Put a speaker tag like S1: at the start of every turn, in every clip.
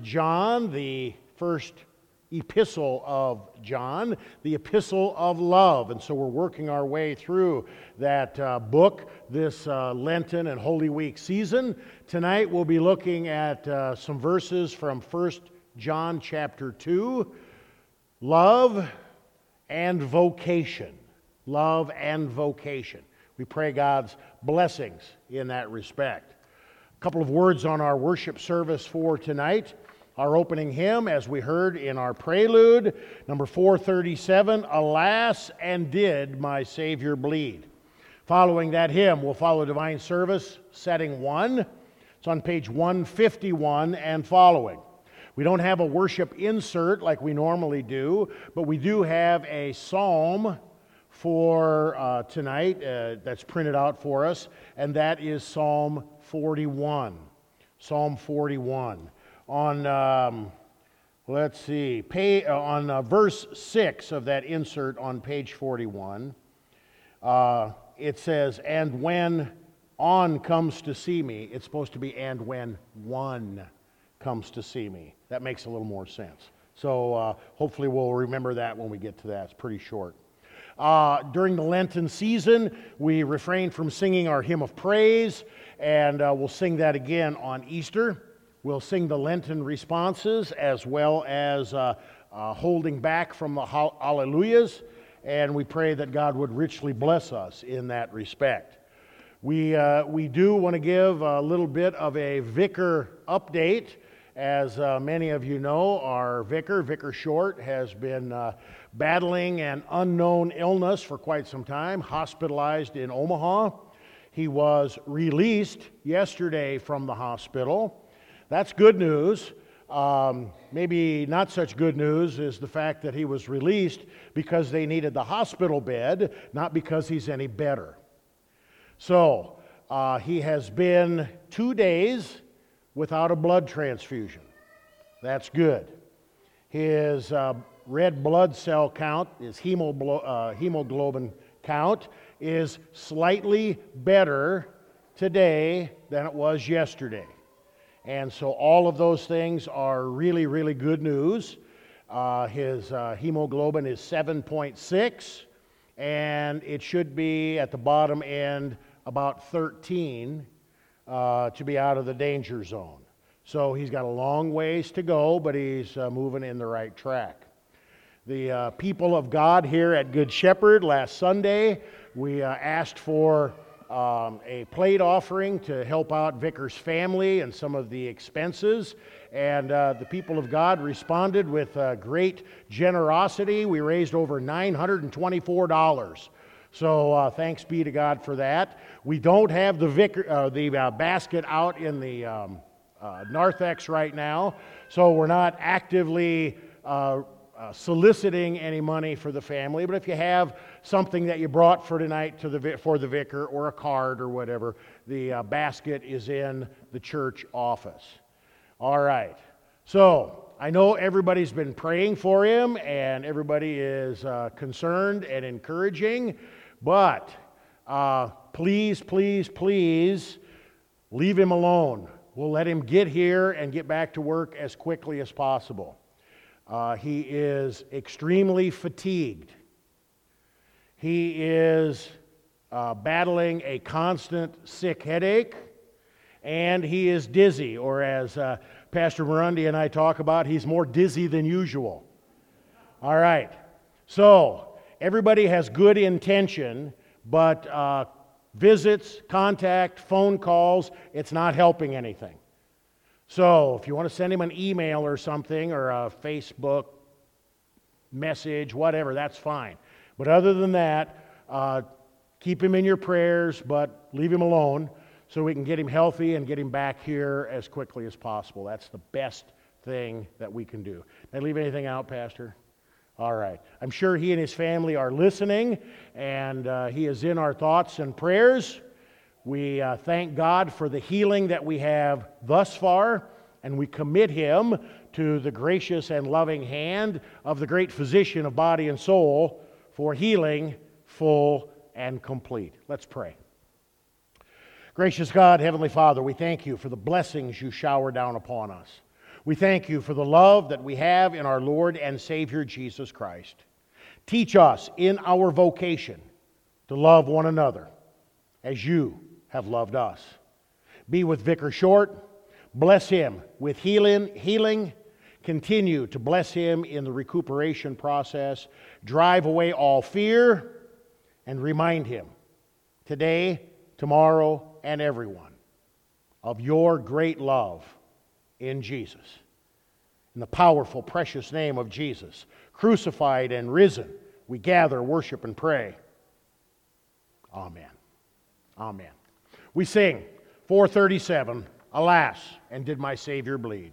S1: John, the first epistle of John, the epistle of love. And so we're working our way through that book this Lenten and Holy Week season. Tonight we'll be looking at some verses from 1 John chapter 2, love and vocation. Love and vocation. We pray God's blessings in that respect. A couple of words on our worship service for tonight. Our opening hymn, as we heard in our prelude, number 437, Alas, and Did My Savior Bleed? Following that hymn, we'll follow Divine Service, setting 1. It's on page 151 and following. We don't have a worship insert like we normally do, but we do have a psalm for tonight that's printed out for us, and that is Psalm 41. Psalm 41. On, let's see, on verse 6 of that insert on page 41, it says, and when on comes to see me, it's supposed to be and when one comes to see me. That makes a little more sense. So hopefully we'll remember that when we get to that. It's pretty short. During the Lenten season, we refrain from singing our hymn of praise, and we'll sing that again on Easter. We'll sing the Lenten responses as well as holding back from the hallelujahs, and we pray that God would richly bless us in that respect. We do want to give a little bit of a vicar update. As many of you know, our Vicar Short, has been battling an unknown illness for quite some time, hospitalized in Omaha. He was released yesterday from the hospital. That's good news. Maybe not such good news is the fact that he was released because they needed the hospital bed, not because he's any better. So, he has been 2 days without a blood transfusion. That's good. His red blood cell count, his hemoglobin count, is slightly better today than it was yesterday. And so all of those things are really, really good news. His hemoglobin is 7.6, and it should be at the bottom end about 13 to be out of the danger zone. So he's got a long ways to go, but he's moving in the right track. The people of God here at Good Shepherd last Sunday, we asked for a plate offering to help out Vicar's family and some of the expenses, and the people of God responded with great generosity. We raised over $924. So thanks be to God for that. We don't have the basket out in the narthex right now, so we're not actively soliciting any money for the family. But if you have something that you brought for tonight for the vicar, or a card or whatever, the basket is in the church office. All right. So I know everybody's been praying for him, and everybody is concerned and encouraging, but please, please, please leave him alone. We'll let him get here and get back to work as quickly as possible. He is extremely fatigued. He is battling a constant sick headache, and he is dizzy, or as Pastor Murundi and I talk about, he's more dizzy than usual. All right. So, everybody has good intention, but visits, contact, phone calls, it's not helping anything. So, if you want to send him an email or something, or a Facebook message, whatever, that's fine. But other than that, keep him in your prayers, but leave him alone so we can get him healthy and get him back here as quickly as possible. That's the best thing that we can do. Did I leave anything out, Pastor? All right. I'm sure he and his family are listening, and he is in our thoughts and prayers. We thank God for the healing that we have thus far, and we commit him to the gracious and loving hand of the great physician of body and soul for healing full and complete. Let's pray. Gracious God, Heavenly Father, we thank you for the blessings you shower down upon us. We thank you for the love that we have in our Lord and Savior Jesus Christ. Teach us in our vocation to love one another as you have loved us. Be with Vicar Short. Bless him with healing. Continue to bless him in the recuperation process. Drive away all fear and remind him today, tomorrow, and everyone of your great love in Jesus. In the powerful, precious name of Jesus, crucified and risen, we gather, worship, and pray. Amen. Amen. We sing 437, Alas, and Did My Savior Bleed?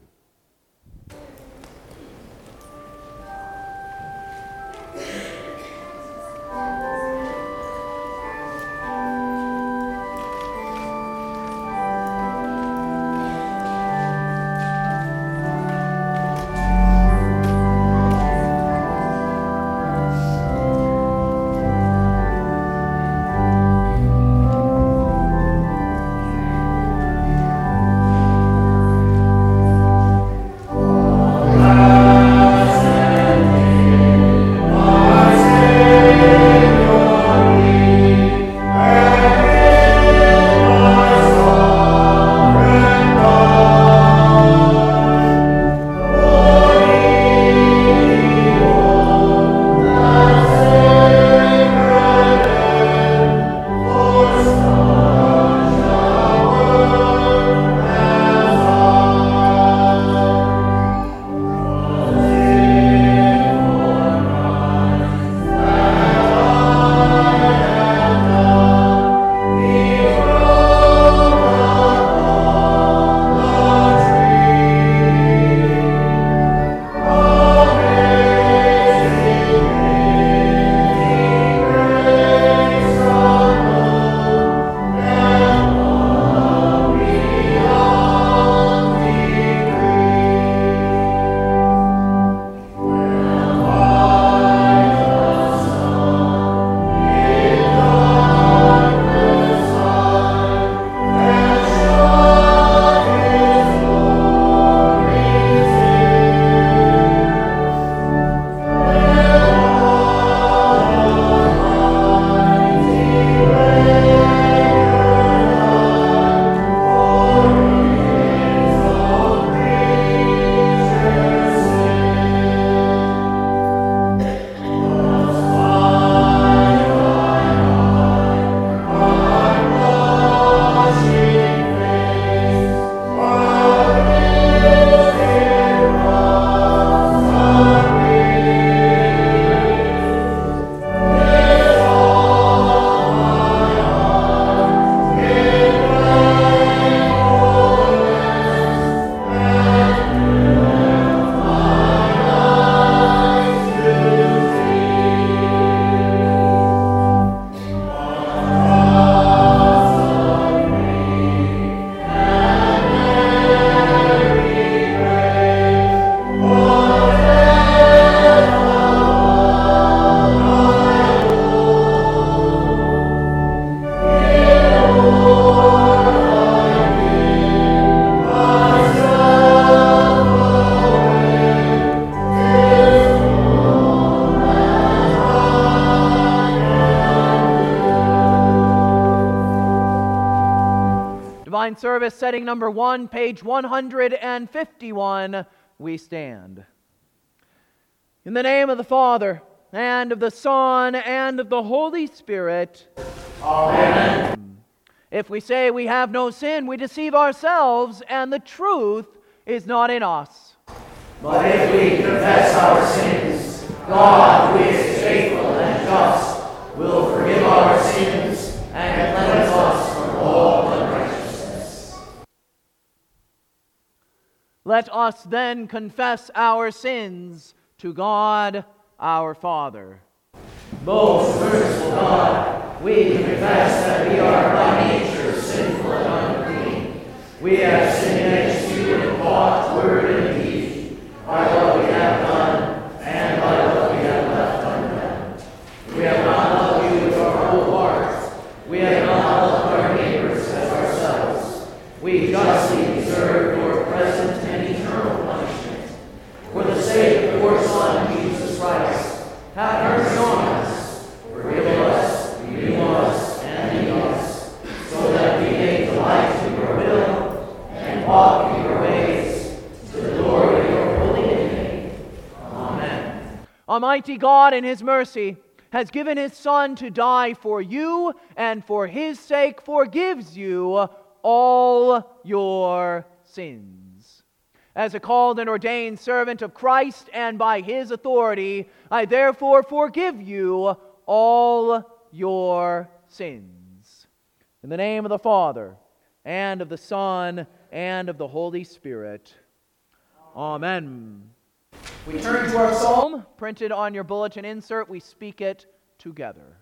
S2: Divine Service, setting number 1, page 151, we stand. In the name of the Father, and of the Son, and of the Holy Spirit.
S1: Amen.
S2: If we say we have no sin, we deceive ourselves, and the truth is not in us.
S3: But if we confess our sins, God, who is faithful and just, will forgive our sins and cleanse us from all unrighteousness.
S2: Let us then confess our sins to God our Father.
S3: Most merciful God, we confess that we are by nature sinful and unclean. We have sinned against you in thought, word, and deed, by what we have done and by what we have left undone. We have not loved you with our whole heart. We have not loved our neighbors as ourselves. We justly deserve your present and eternal punishment.
S2: Almighty God in His mercy has given His Son to die for you, and for His sake forgives you all your sins. As a called and ordained servant of Christ, and by His authority, I therefore forgive you all your sins. In the name of the Father, and of the Son, and of the Holy Spirit. Amen. We turn to our psalm, printed on your bulletin insert. We speak it together.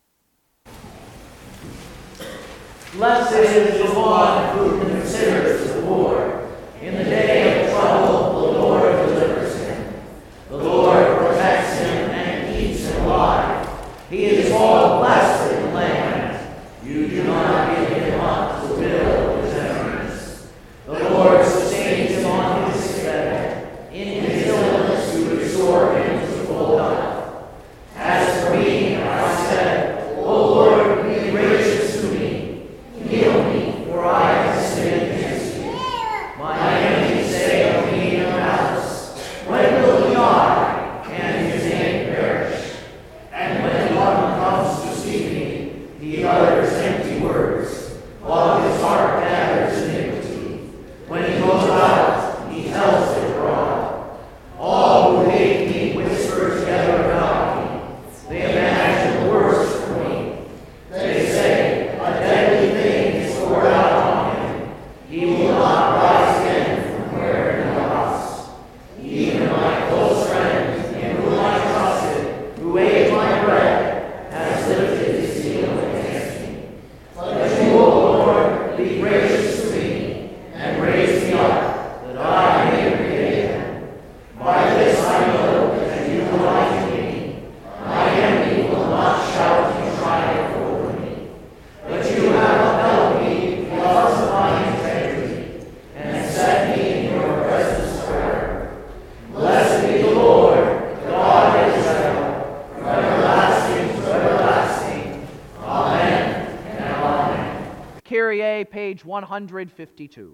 S3: Blessed is the one who considers the poor. In the day of trouble, the Lord delivers him. The Lord protects him and keeps him alive. He is called blessed in the land. You do not give him up to the will of his enemies. The Lord sustains him on his bed. In his illness you restore him to full health. As for me, I said, O Lord, be gracious to me. Heal me, for I have sinned against you. My enemies say of me in malice, when will he die, and his name perish? And when one comes to see me, he utters empty words, while his heart gathers iniquity. When he goes out, he tells it abroad. All who hate me whisper together about me. They imagine the worst for me. They say, a deadly thing is poured out on him. He will not rise again from where he lost. Even my close friend, in whom I trusted, who ate my bread, has lifted his heel against me. Let you, O Lord, be gracious to me, and raise me up, that I may repay them. By this I know that you delight in me. My enemy will not shout in triumph over me. But you have upheld me because of my integrity, and set me in your presence forever. Blessed be the Lord, God of Israel, from everlasting to everlasting. Amen and amen.
S2: Kyrie, page 152.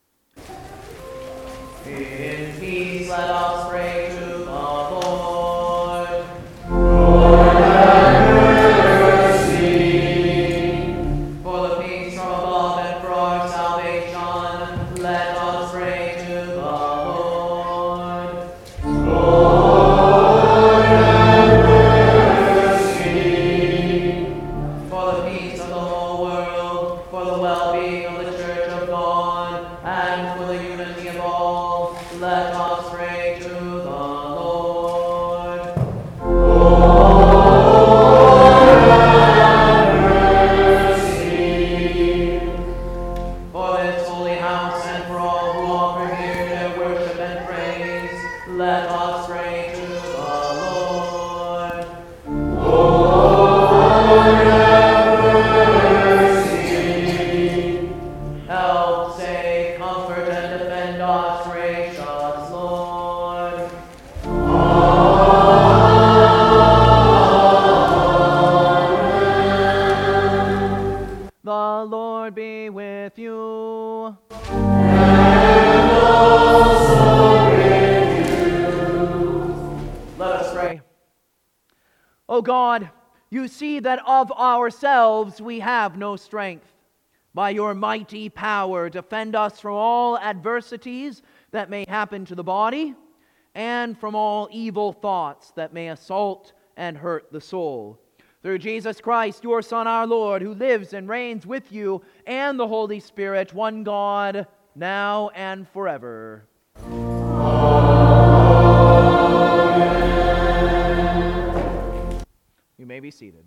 S3: In peace let us pray to the Lord. For the peace from above and for our salvation, let us pray to the Lord. For the peace of the whole world, for the well-being of the Church of God, and for the unity of all, let us pray to the Lord. For this holy house and for all who offer here their worship and praise, let us pray to the Lord. Help, save, comfort, and defend us, gracious Lord.
S2: The Lord be with you. Let us pray. O God, you see that of ourselves we have no strength. By your mighty power, defend us from all adversities that may happen to the body, and from all evil thoughts that may assault and hurt the soul. Through Jesus Christ, your Son, our Lord, who lives and reigns with you and the Holy Spirit, one God, now and forever. You may be seated.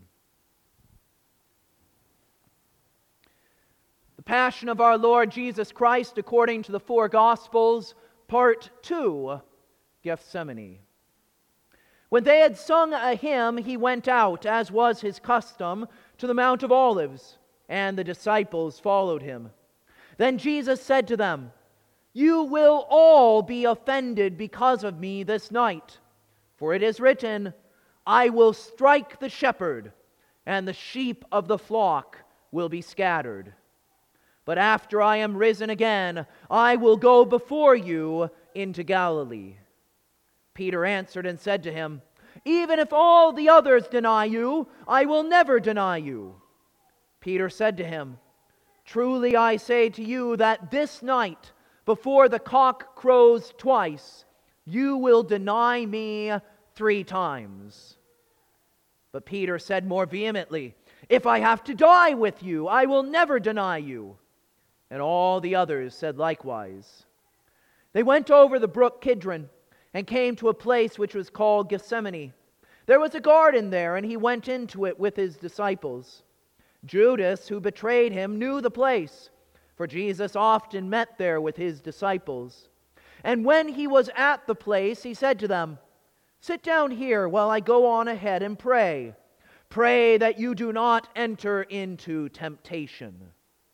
S2: The Passion of our Lord Jesus Christ according to the four Gospels, Part 2, Gethsemane. When they had sung a hymn, he went out, as was his custom, to the Mount of Olives, and the disciples followed him. Then Jesus said to them, "You will all be offended because of me this night, for it is written, I will strike the shepherd, and the sheep of the flock will be scattered. But after I am risen again, I will go before you into Galilee." Peter answered and said to him, Even if all the others deny you, I will never deny you." Peter said to him, "Truly I say to you that this night, before the cock crows twice, you will deny me 3 times." But Peter said more vehemently, "If I have to die with you, I will never deny you." And all the others said likewise. They went over the brook Kidron and came to a place which was called Gethsemane. There was a garden there, and he went into it with his disciples. Judas, who betrayed him, knew the place, for Jesus often met there with his disciples. And when he was at the place, he said to them, "Sit down here while I go on ahead and pray. Pray that you do not enter into temptation."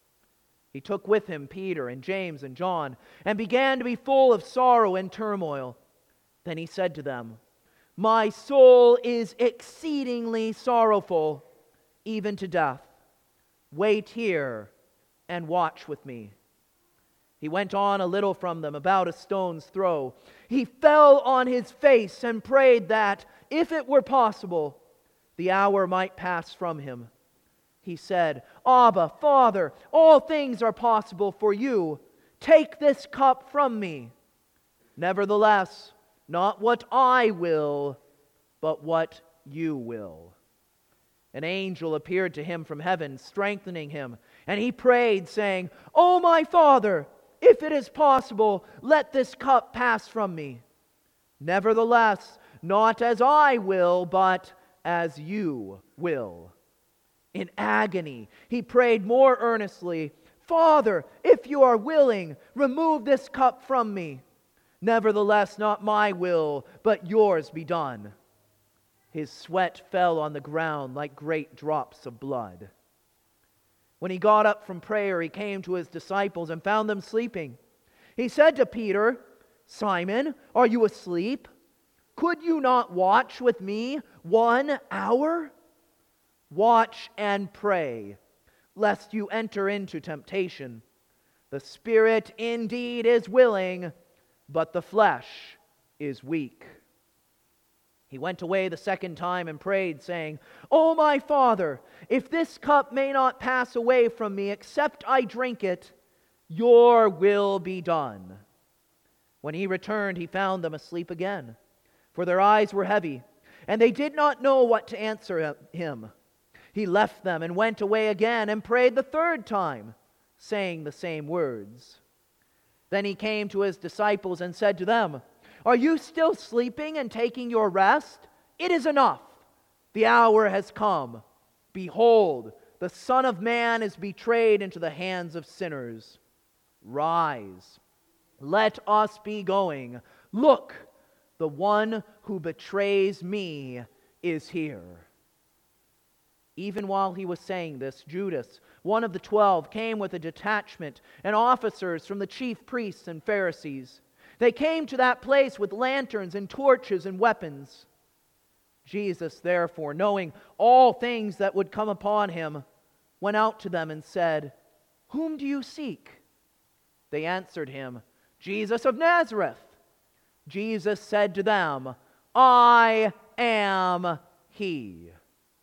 S2: He took with him Peter and James and John, and began to be full of sorrow and turmoil. Then he said to them, "My soul is exceedingly sorrowful, even to death. Wait here and watch with me." He went on a little from them, about a stone's throw. He fell on his face and prayed that, if it were possible, the hour might pass from him. He said, "Abba, Father, all things are possible for you. Take this cup from me. Nevertheless, not what I will, but what you will." An angel appeared to him from heaven, strengthening him, and he prayed, saying, "O my Father, if it is possible, let this cup pass from me. Nevertheless, not as I will, but as you will." In agony, he prayed more earnestly, "Father, if you are willing, remove this cup from me. Nevertheless, not my will, but yours be done." His sweat fell on the ground like great drops of blood. When he got up from prayer, he came to his disciples and found them sleeping. He said to Peter, "Simon, are you asleep? Could you not watch with me 1 hour? Watch and pray, lest you enter into temptation. The spirit indeed is willing, but the flesh is weak." He went away the second time and prayed, saying, "O my Father, if this cup may not pass away from me except I drink it, your will be done." When he returned, he found them asleep again, for their eyes were heavy, and they did not know what to answer him. He left them and went away again and prayed the third time, saying the same words. Then he came to his disciples and said to them, "Are you still sleeping and taking your rest? It is enough. The hour has come. Behold, the Son of Man is betrayed into the hands of sinners. Rise, let us be going. Look, the one who betrays me is here." Even while he was saying this, Judas, one of the 12, came with a detachment and officers from the chief priests and Pharisees. They came to that place with lanterns and torches and weapons. Jesus, therefore, knowing all things that would come upon him, went out to them and said, "Whom do you seek?" They answered him, "Jesus of Nazareth." Jesus said to them, "I am he."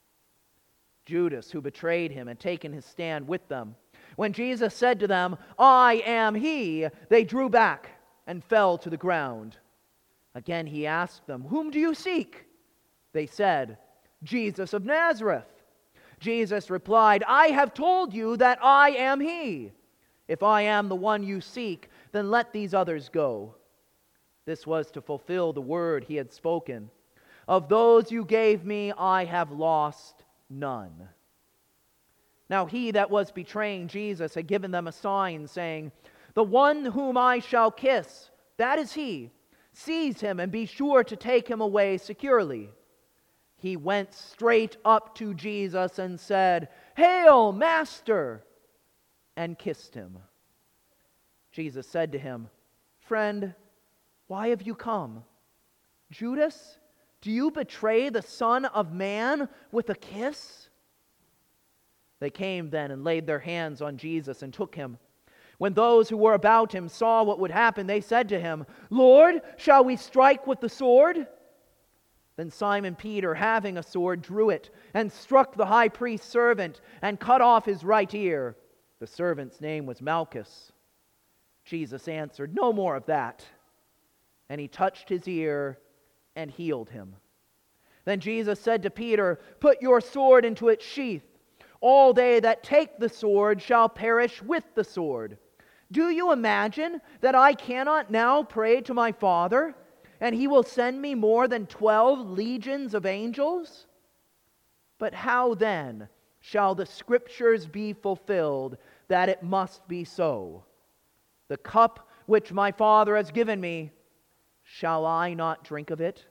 S2: Judas, who betrayed him, had taken his stand with them. When Jesus said to them, "I am he," they drew back and fell to the ground. Again he asked them, "Whom do you seek?" They said, "Jesus of Nazareth." Jesus replied, "I have told you that I am he. If I am the one you seek, then let these others go." This was to fulfill the word he had spoken. "Of those you gave me, I have lost none." Now he that was betraying Jesus had given them a sign, saying, "The one whom I shall kiss, that is he. Seize him and be sure to take him away securely." He went straight up to Jesus and said, "Hail, Master!" and kissed him. Jesus said to him, "Friend, why have you come? Judas, do you betray the Son of Man with a kiss?" They came then and laid their hands on Jesus and took him. When those who were about him saw what would happen, they said to him, "Lord, shall we strike with the sword?" Then Simon Peter, having a sword, drew it and struck the high priest's servant and cut off his right ear. The servant's name was Malchus. Jesus answered, "No more of that." And he touched his ear and healed him. Then Jesus said to Peter, "Put your sword into its sheath. All they that take the sword shall perish with the sword. Do you imagine that I cannot now pray to my Father, and he will send me more than 12 legions of angels? But how then shall the Scriptures be fulfilled that it must be so? The cup which my Father has given me, shall I not drink of it?"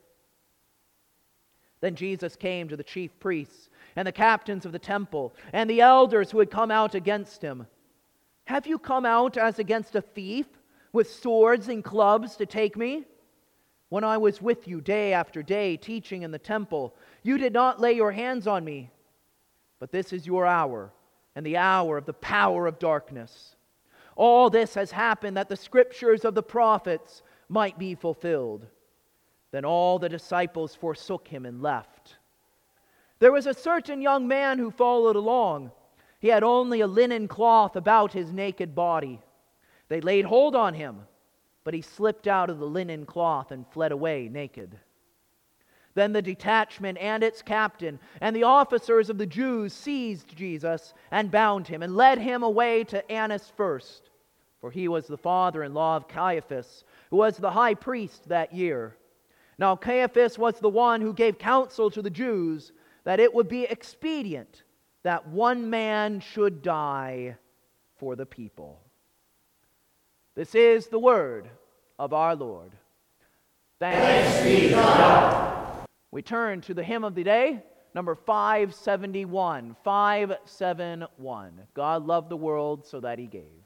S2: Then Jesus came to the chief priests and the captains of the temple and the elders who had come out against him. "Have you come out as against a thief, with swords and clubs to take me? When I was with you day after day teaching in the temple, you did not lay your hands on me. But this is your hour, and the hour of the power of darkness. All this has happened that the Scriptures of the prophets might be fulfilled." Then all the disciples forsook him and left. There was a certain young man who followed along. He had only a linen cloth about his naked body. They laid hold on him, but he slipped out of the linen cloth and fled away naked. Then the detachment and its captain and the officers of the Jews seized Jesus and bound him and led him away to Annas first, for he was the father-in-law of Caiaphas, who was the high priest that year. Now Caiaphas was the one who gave counsel to the Jews that it would be expedient that one man should die for the people. This is the word of our Lord. Thanks be to God. We turn to the hymn of the day, number 571. 571. God loved the world so that he gave.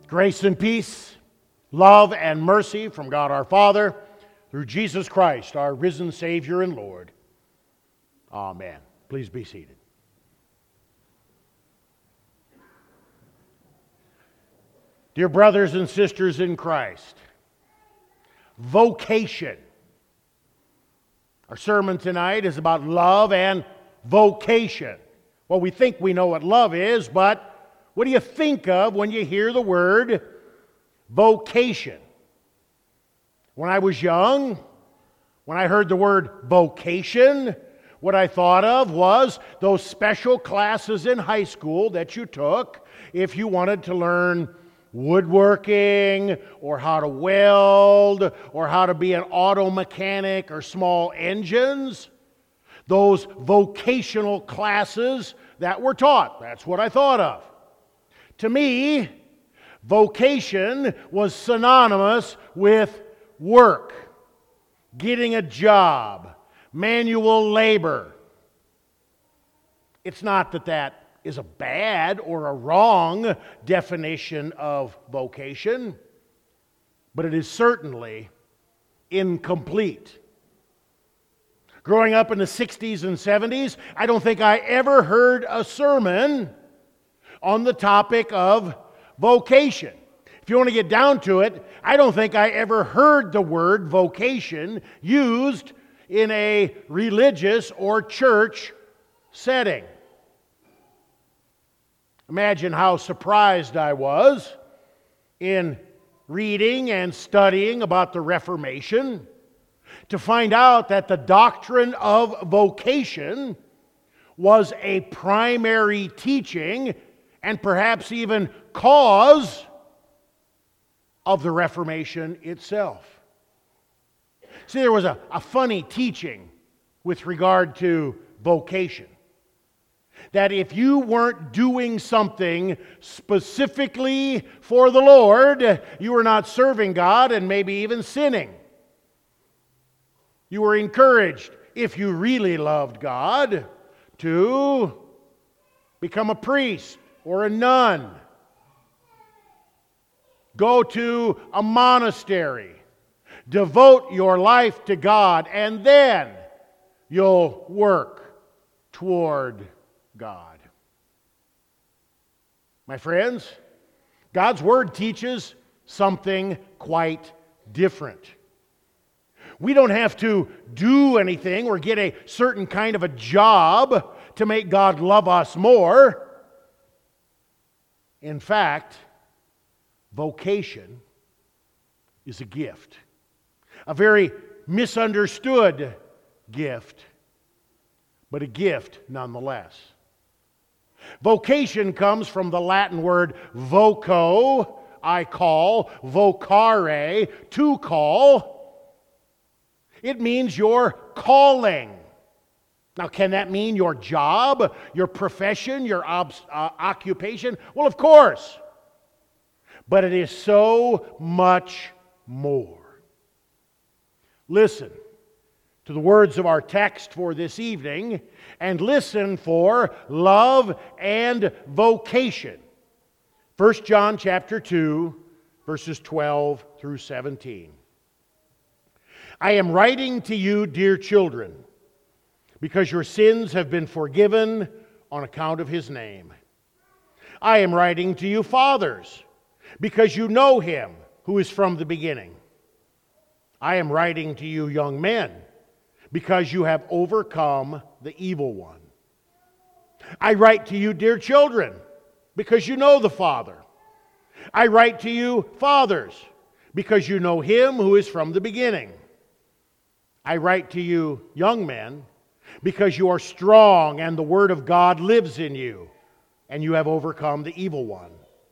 S1: Grace and peace, love and mercy from God our Father, through Jesus Christ, our risen Savior and Lord. Amen. Please be seated. Dear brothers and sisters in Christ, vocation. Our sermon tonight is about love and vocation. Well, we think we know what love is, but what do you think of when you hear the word vocation? When I was young, when I heard the word vocation, what I thought of was those special classes in high school that you took if you wanted to learn woodworking, or how to weld, or how to be an auto mechanic or small engines. Those vocational classes that were taught. That's what I thought of. To me, vocation was synonymous with work, getting a job, manual labor. It's not that that is a bad or a wrong definition of vocation, but it is certainly incomplete. Growing up in the 60s and 70s, I don't think I ever heard a sermon on the topic of vocation. If you want to get down to it, I don't think I ever heard the word vocation used in a religious or church setting. Imagine how surprised I was in reading and studying about the Reformation to find out that the doctrine of vocation was a primary teaching and perhaps even cause of the Reformation itself. See, there was a funny teaching with regard to vocation. That if you weren't doing something specifically for the Lord, you were not serving God and maybe even sinning. You were encouraged, if you really loved God, to become a priest or a nun. Go to a monastery. Devote your life to God, and then you'll work toward God. My friends, God's Word teaches something quite different. We don't have to do anything or get a certain kind of a job to make God love us more. In fact, vocation is a gift. A very misunderstood gift, but a gift nonetheless. Vocation comes from the Latin word voco, I call, vocare, to call. It means your calling. Now, can that mean your job, your profession, your occupation? Well, of course. But it is so much more. Listen to the words of our text for this evening, and listen for love and vocation. 1 John chapter 2, verses 12 through 17. I am writing to you, dear children, because your sins have been forgiven on account of His name. I am writing to you, fathers, because you know Him who is from the beginning. I am writing to you, young men, because you have overcome the evil one. I write to you, dear children, because you know the Father. I write to you, fathers, because you know Him who is from the beginning. I write to you, young men, because you are strong and the Word of God lives in you, and you have overcome the evil one.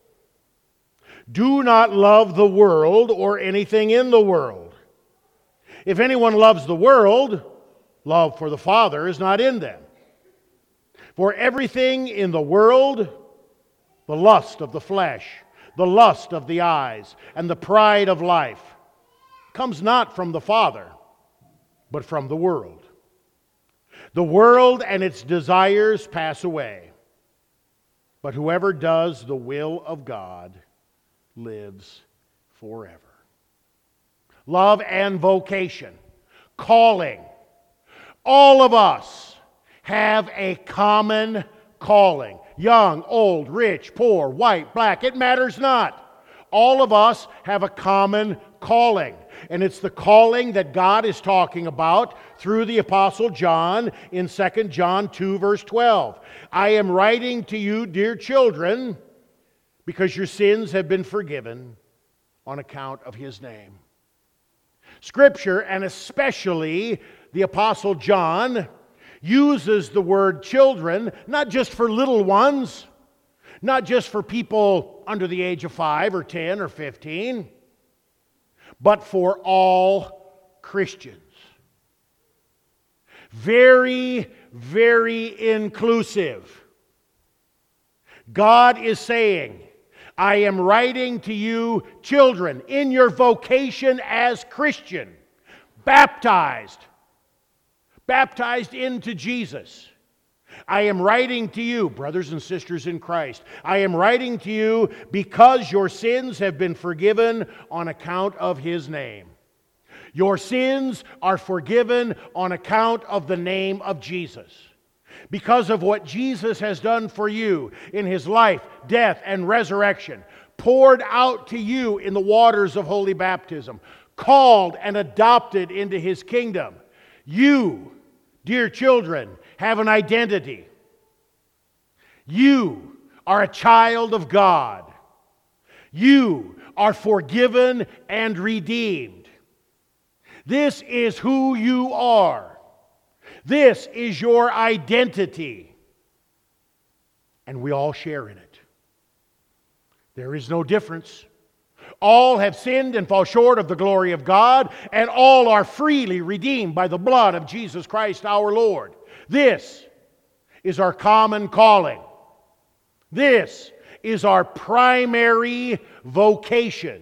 S1: Do not love the world or anything in the world. If anyone loves the world, love for the Father is not in them. For everything in the world, the lust of the flesh, the lust of the eyes, and the pride of life, comes not from the Father, but from the world. The world and its desires pass away, but whoever does the will of God lives forever. Love and vocation, calling. All of us have a common calling. Young, old, rich, poor, white, black, it matters not. All of us have a common calling. And it's the calling that God is talking about through the Apostle John in 2 John 2, verse 12. I am writing to you, dear children, because your sins have been forgiven on account of His name. Scripture, and especially the Apostle John, uses the word children not just for little ones, not just for people under the age of 5 or 10 or 15, but for all Christians. Very, very inclusive. God is saying, I am writing to you, children, in your vocation as Christian, baptized into Jesus. I am writing to you, brothers and sisters in Christ. I am writing to you because your sins have been forgiven on account of His name. Your sins are forgiven on account of the name of Jesus. Because of what Jesus has done for you in His life, death, and resurrection, poured out to you in the waters of holy baptism, called and adopted into His kingdom. You, dear children, have an identity. You are a child of God. You are forgiven and redeemed. This is who you are. This is your identity. And we all share in it. There is no difference. All have sinned and fall short of the glory of God, and all are freely redeemed by the blood of Jesus Christ our Lord. This is our common calling. This is our primary vocation.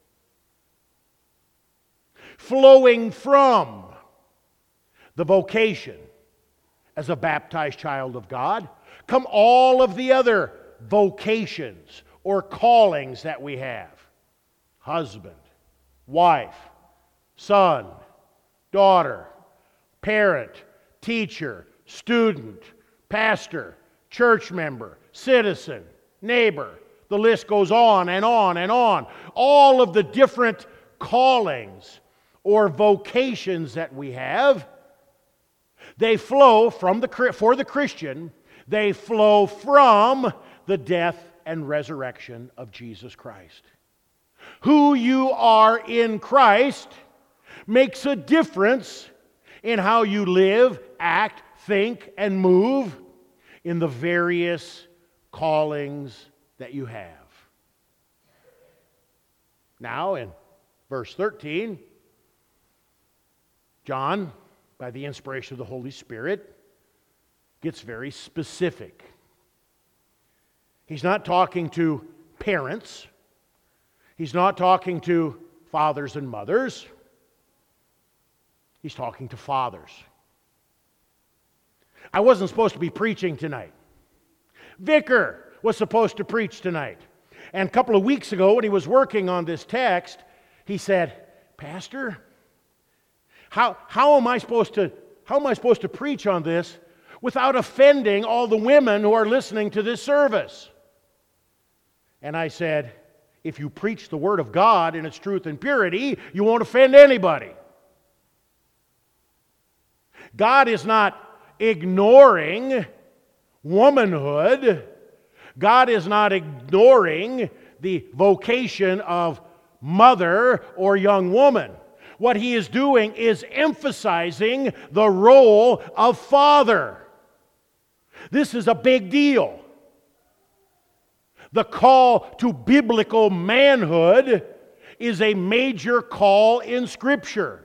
S1: Flowing from the vocation as a baptized child of God come all of the other vocations or callings that we have. Husband, wife, son, daughter, parent, teacher, student, pastor, church member, citizen, neighbor. The list goes on and on and on. All of the different callings or vocations that we have, they flow from for the Christian, they flow from the death and resurrection of Jesus Christ. Who you are in Christ makes a difference in how you live, act, think, and move in the various callings that you have. Now, in verse 13, John, by the inspiration of the Holy Spirit, gets very specific. He's not talking to parents. He's not talking to fathers and mothers. He's talking to fathers. I wasn't supposed to be preaching tonight. Vicar was supposed to preach tonight. And a couple of weeks ago, when he was working on this text, he said, Pastor, how am I supposed to preach on this without offending all the women who are listening to this service? And I said, if you preach the Word of God in its truth and purity, you won't offend anybody. God is not ignoring womanhood. God is not ignoring the vocation of mother or young woman. What He is doing is emphasizing the role of father. This is a big deal. The call to biblical manhood is a major call in Scripture.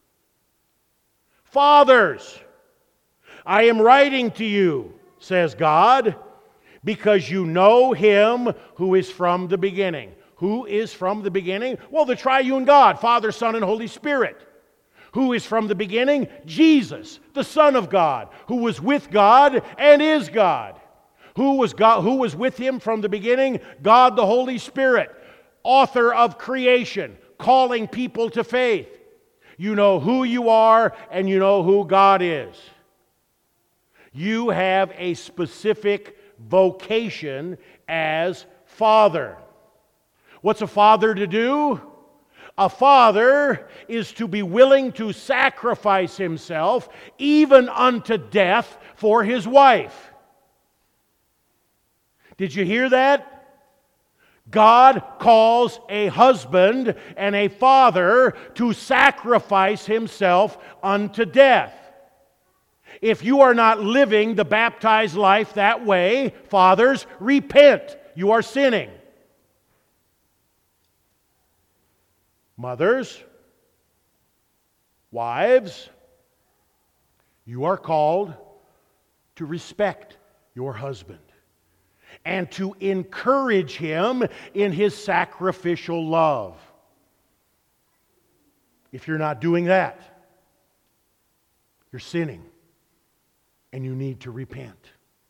S1: Fathers, I am writing to you, says God, because you know Him who is from the beginning. Who is from the beginning? Well, the triune God, Father, Son, and Holy Spirit. Who is from the beginning? Jesus, the Son of God, who was with God and is God. Who was with Him from the beginning? God the Holy Spirit. author of creation, calling people to faith. You know who you are and you know who God is. You have a specific vocation as father. What's a father to do? A father is to be willing to sacrifice himself even unto death for his wife. Did you hear that? God calls a husband and a father to sacrifice himself unto death. If you are not living the baptized life that way, fathers, repent. You are sinning. Mothers, wives, you are called to respect your husband and to encourage him in his sacrificial love. If you're not doing that, you're sinning and you need to repent.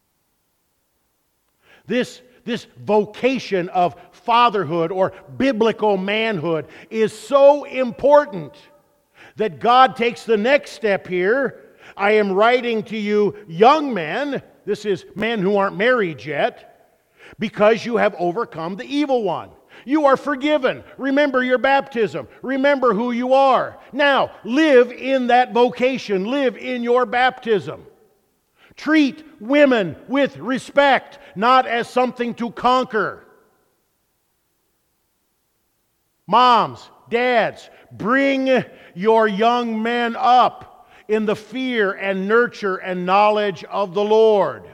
S1: This vocation of fatherhood or biblical manhood is so important that God takes the next step here. I am writing to you young men, this is men who aren't married yet, because you have overcome the evil one. You are forgiven. Remember your baptism. Remember who you are. Now, live in that vocation. Live in your baptism. Treat women with respect, not as something to conquer. Moms, dads, bring your young men up in the fear and nurture and knowledge of the Lord.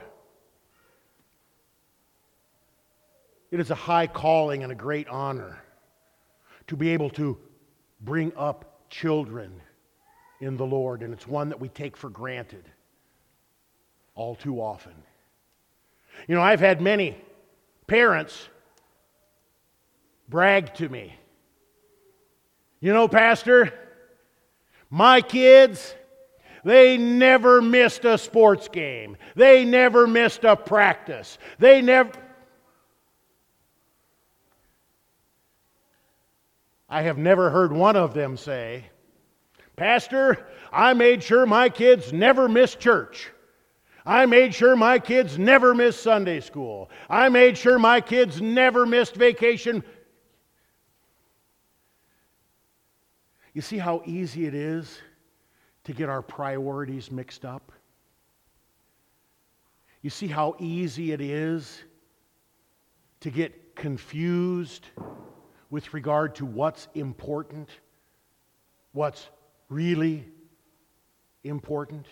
S1: It is a high calling and a great honor to be able to bring up children in the Lord, and it's one that we take for granted all too often. You know, I've had many parents brag to me. You know, Pastor, my kids, they never missed a sports game. They never missed a practice. I have never heard one of them say, Pastor, I made sure my kids never missed church. I made sure my kids never missed Sunday school. I made sure my kids never missed vacation. You see how easy it is to get our priorities mixed up? You see how easy it is to get confused with regard to what's important, what's really important?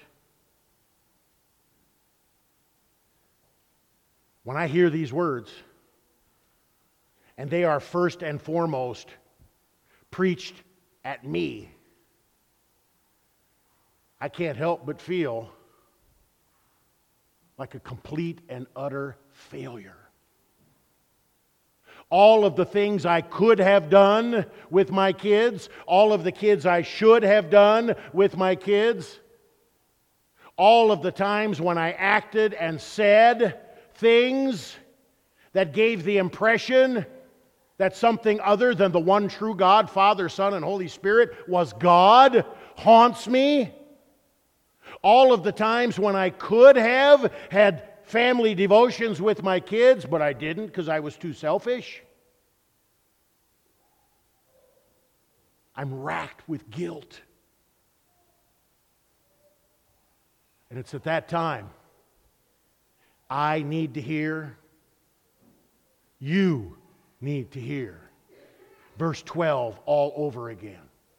S1: When I hear these words, and they are first and foremost preached at me, I can't help but feel like a complete and utter failure. All of the things I could have done with my kids, all of the kids I should have done with my kids, all of the times when I acted and said things that gave the impression that something other than the one true God, Father, Son, and Holy Spirit was God, haunts me. All of the times when I could have had family devotions with my kids, but I didn't because I was too selfish. I'm racked with guilt. And it's at that time I need to hear, you need to hear verse 12 all over again.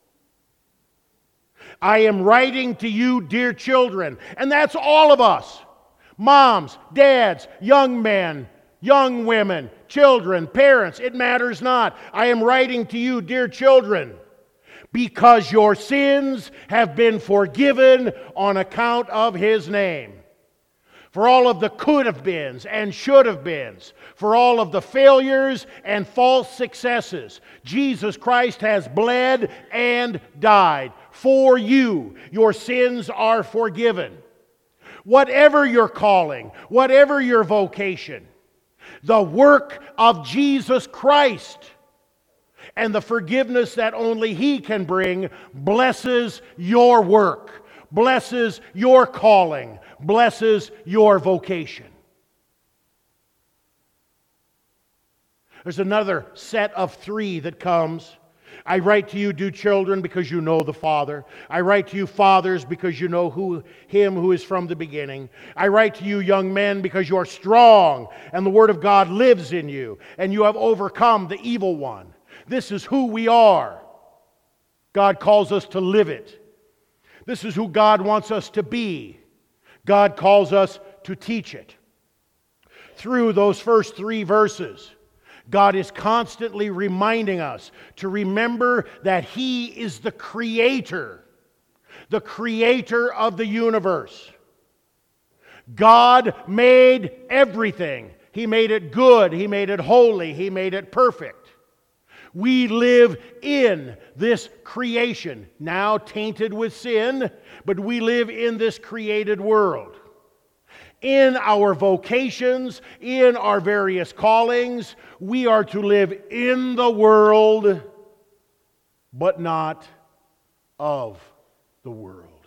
S1: I am writing to you, dear children, and that's all of us. Moms, dads, young men, young women, children, parents, it matters not. I am writing to you, dear children, because your sins have been forgiven on account of His name. For all of the could have beens and should have beens, for all of the failures and false successes, Jesus Christ has bled and died for you. Your sins are forgiven. Whatever your calling, whatever your vocation, the work of Jesus Christ And the forgiveness that only He can bring blesses your work, blesses your calling, blesses your vocation. There's another set of 3 that comes. I write to you, dear children, because you know the Father. I write to you, fathers, because you know Him who is from the beginning. I write to you, young men, because you are strong, and the Word of God lives in you, and you have overcome the evil one. This is who we are. God calls us to live it. This is who God wants us to be. God calls us to teach it. Through those first 3 verses, God is constantly reminding us to remember that He is the creator of the universe. God made everything. He made it good. He made it holy. He made it perfect. We live in this creation, now tainted with sin, but we live in this created world. In our vocations, in our various callings, we are to live in the world, but not of the world.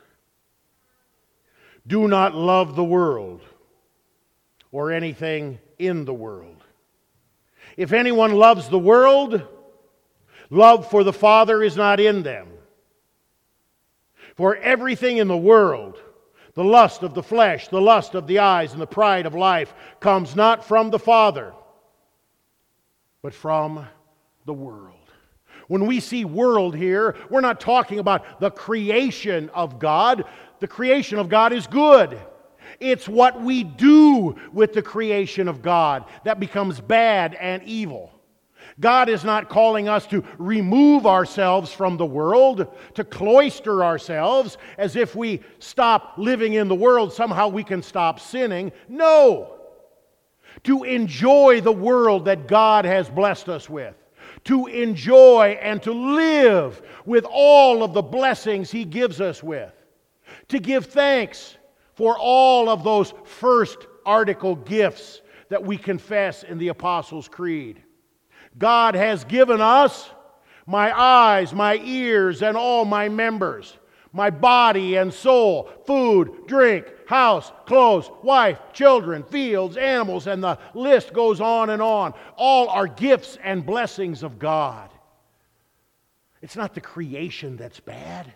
S1: Do not love the world or anything in the world. If anyone loves the world, love for the Father is not in them. For everything in the world, the lust of the flesh, the lust of the eyes, and the pride of life comes not from the Father, but from the world. When we see world here, we're not talking about the creation of God. The creation of God is good. It's what we do with the creation of God that becomes bad and evil. God is not calling us to remove ourselves from the world, to cloister ourselves as if we stop living in the world, somehow we can stop sinning. No! To enjoy the world that God has blessed us with. To enjoy and to live with all of the blessings He gives us with. To give thanks for all of those first article gifts that we confess in the Apostles' Creed. God has given us my eyes, my ears, and all my members, my body and soul, food, drink, house, clothes, wife, children, fields, animals, and the list goes on and on. All are gifts and blessings of God. It's not the creation that's bad.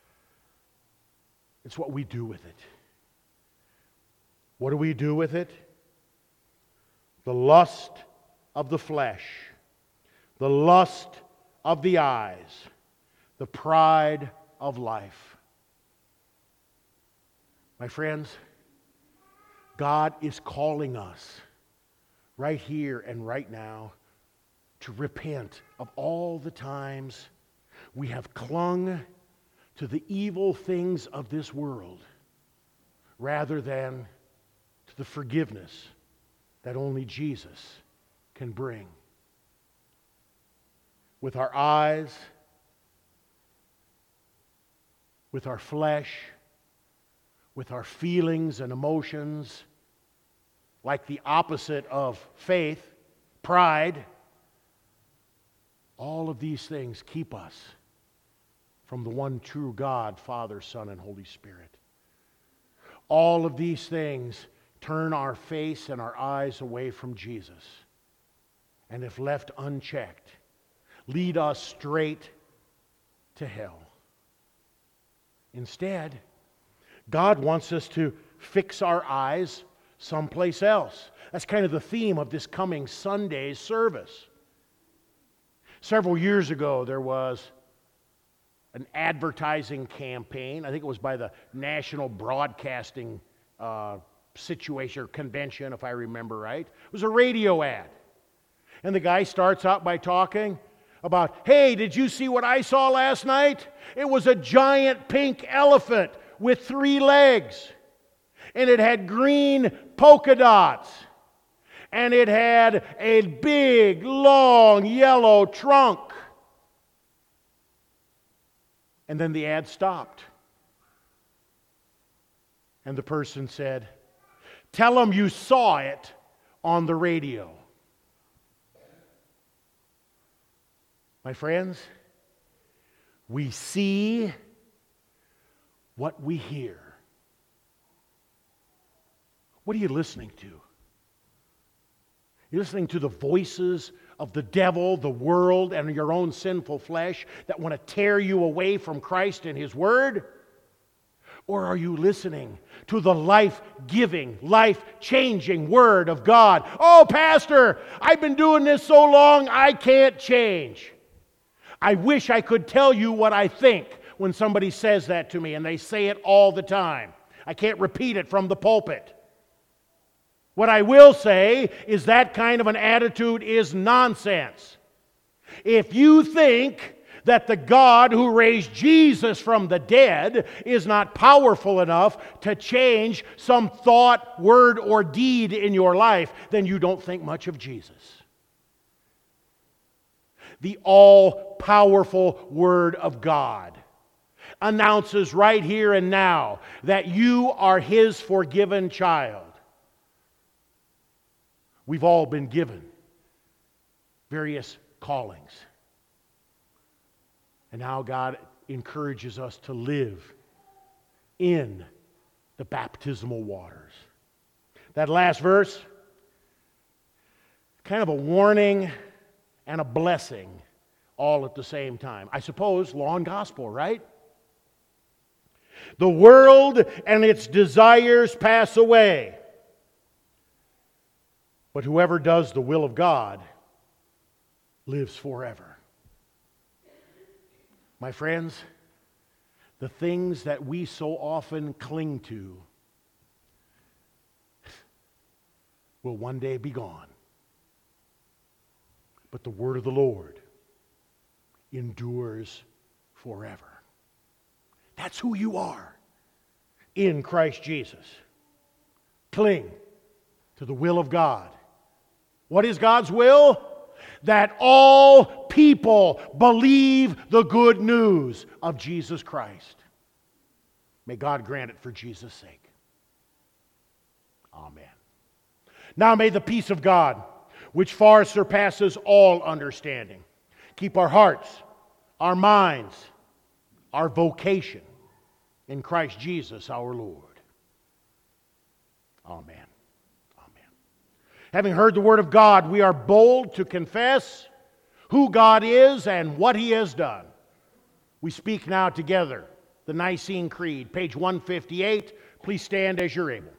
S1: It's what we do with it. What do we do with it? The lust of the flesh, the lust of the eyes, the pride of life. My friends, God is calling us right here and right now to repent of all the times we have clung to the evil things of this world rather than to the forgiveness that only Jesus can bring. With our eyes, with our flesh, with our feelings and emotions, like the opposite of faith, pride, all of these things keep us from the one true God, Father, Son, and Holy Spirit. All of these things turn our face and our eyes away from Jesus, and if left unchecked, lead us straight to hell. Instead, God wants us to fix our eyes someplace else. That's kind of the theme of this coming Sunday's service. Several years ago, there was an advertising campaign. I think it was by the National Broadcasting Situation or Convention, if I remember right. It was a radio ad. And the guy starts out by talking about, hey, did you see what I saw last night? It was a giant pink elephant with 3 legs. And it had green polka dots. And it had a big, long, yellow trunk. And then the ad stopped. And the person said, tell them you saw it on the radio. My friends, we see what we hear. What are you listening to? You're listening to the voices of the devil, the world, and your own sinful flesh that want to tear you away from Christ and His Word? Or are you listening to the life-giving, life-changing Word of God? Oh, Pastor, I've been doing this so long, I can't change. I wish I could tell you what I think when somebody says that to me, and they say it all the time. I can't repeat it from the pulpit. What I will say is that kind of an attitude is nonsense. If you think that the God who raised Jesus from the dead is not powerful enough to change some thought, word, or deed in your life, then you don't think much of Jesus. The all-powerful Word of God announces right here and now that you are His forgiven child. We've all been given various callings. And now God encourages us to live in the baptismal waters. That last verse, kind of a warning and a blessing all at the same time. I suppose, law and gospel, right? The world and its desires pass away. But whoever does the will of God lives forever. My friends, the things that we so often cling to will one day be gone. But the word of the Lord endures forever. That's who you are in Christ Jesus. Cling to the will of God. What is God's will? That all people believe the good news of Jesus Christ. May God grant it for Jesus' sake. Amen. Now may the peace of God, which far surpasses all understanding, keep our hearts, our minds, our vocation in Christ Jesus our Lord. Amen. Having heard the Word of God, we are bold to confess who God is and what He has done. We speak now together the Nicene Creed, page 158. Please stand as you're able.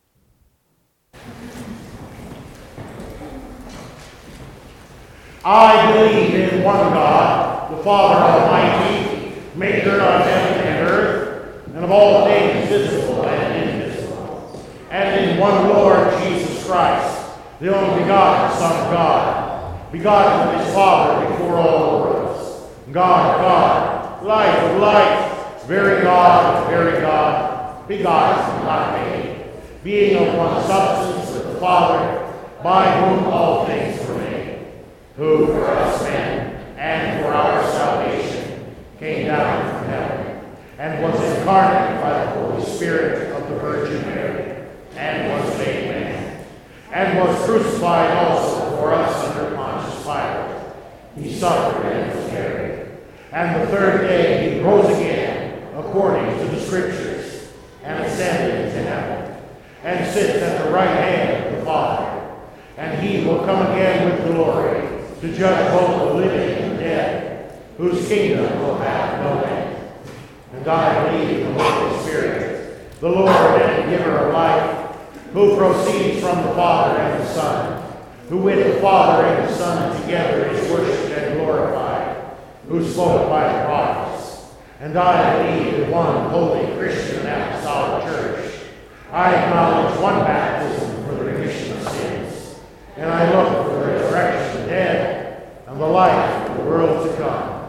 S1: I believe in one God, the Father Almighty, maker of heaven and earth, and of all things visible and invisible, and in one Lord Jesus Christ, the only begotten Son of God, begotten of His Father before all worlds, God of God, light of light, very God of very God, begotten, not made, being of one substance with the Father, by whom all things were made, who for us men and for our salvation came down from heaven, and was incarnate by the Holy Spirit of the Virgin Mary, and was made man, and was crucified also for us under Pontius Pilate. He suffered and was buried. And the third day He rose again, according to the Scriptures, and ascended into heaven, and sits at the right hand of the Father. And He will come again with glory, to judge both the living and the dead, whose kingdom will have no end. And I believe in the Holy Spirit, the Lord and giver of life, who proceeds from the Father and the Son, who with the Father and the Son together is worshipped and glorified, who spoke by the prophets. And I believe in one holy Christian and apostolic church. I acknowledge one baptism for the remission of sins, and I look for the resurrection of the dead and the life of the world to come.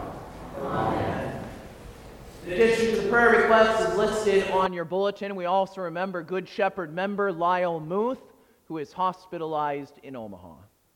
S2: Amen. In addition to the prayer requests is listed on your bulletin, we also remember Good Shepherd member Lyle Muth, who is hospitalized in Omaha.